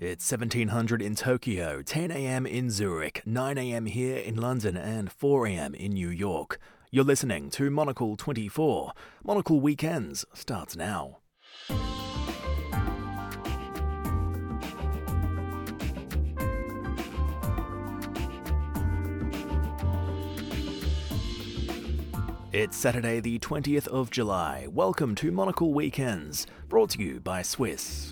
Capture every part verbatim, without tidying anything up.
It's seventeen hundred in Tokyo, ten a.m. in Zurich, nine a.m. here in London, and four a.m. in New York. You're listening to Monocle twenty-four. Monocle Weekends starts now. It's Saturday the twentieth of July. Welcome to Monocle Weekends, brought to you by Swiss.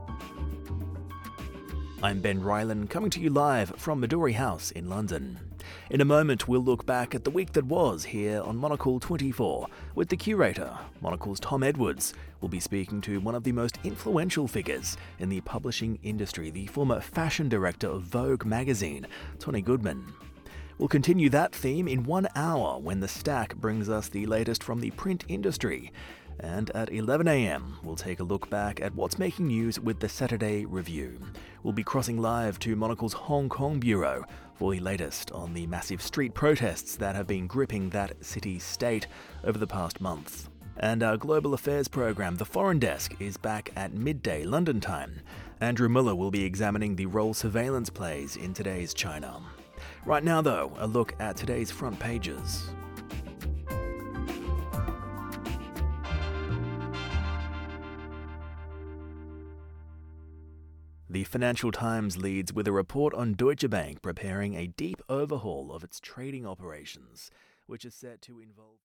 I'm Ben Ryland, coming to you live from Midori House in London. In a moment, we'll look back at the week that was here on Monocle twenty-four with the curator, Monocle's Tom Edwards. We'll be speaking to one of the most influential figures in the publishing industry, the former fashion director of Vogue magazine, Tony Goodman. We'll continue that theme in one hour when The Stack brings us the latest from the print industry. And at eleven a.m, we'll take a look back at what's making news with the Saturday Review. We'll be crossing live to Monocle's Hong Kong bureau for the latest on the massive street protests that have been gripping that city-state over the past month. And our global affairs program, The Foreign Desk, is back at midday London time. Andrew Muller will be examining the role surveillance plays in today's China. Right now, though, a look at today's front pages. The Financial Times leads with a report on Deutsche Bank preparing a deep overhaul of its trading operations, which is set to involve